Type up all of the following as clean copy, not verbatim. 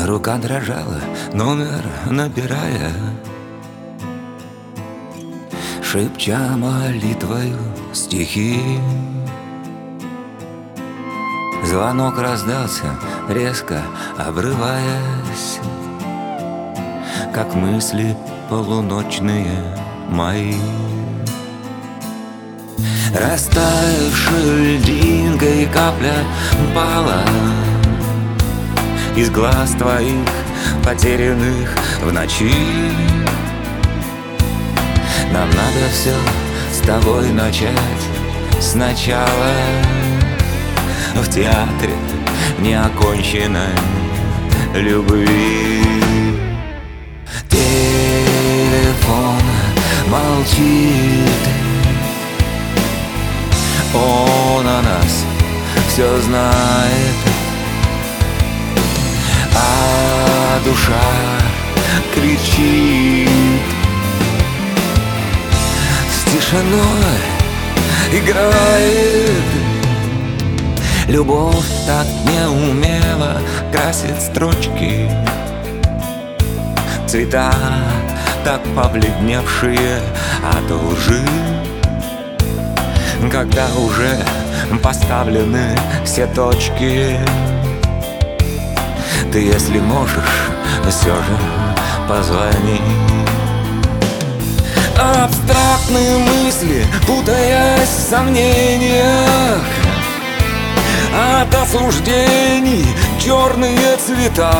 Рука дрожала, номер набирая, шепча молитвою стихи. Звонок раздался, резко обрываясь, как мысли полуночные мои. Растаявшей льдинкой капля пала из глаз твоих, потерянных в ночи. Нам надо все с тобой начать сначала, в театре неоконченной любви. Телефон молчит, он о нас все знает, а душа кричит. С тишиной играет. Любовь так неумело красит строчки, цвета так побледневшие от лжи. Когда уже поставлены все точки, ты, если можешь, все же позвони. Абстрактные мысли, путаясь в сомнениях, от осуждений черные цвета,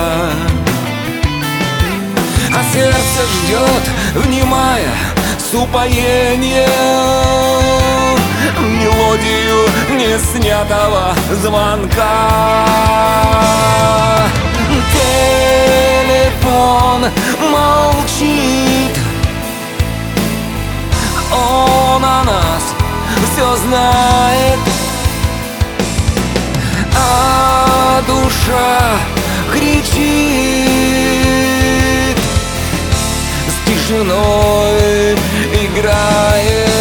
а сердце ждет, внимая с упоением, мелодию неснятого звонка. Телефон молчит, он о нас все знает, а душа кричит. С тишиной играет.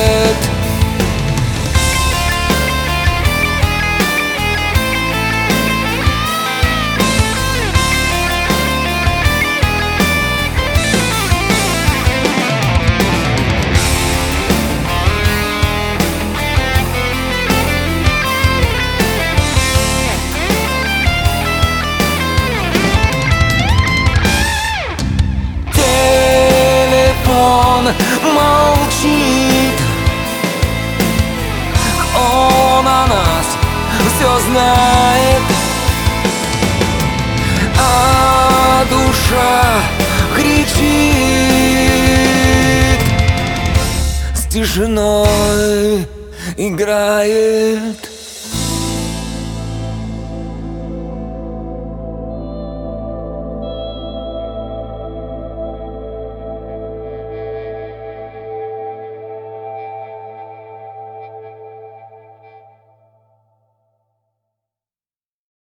Он молчит, он о нас все знает, а душа кричит. С тишиной играет.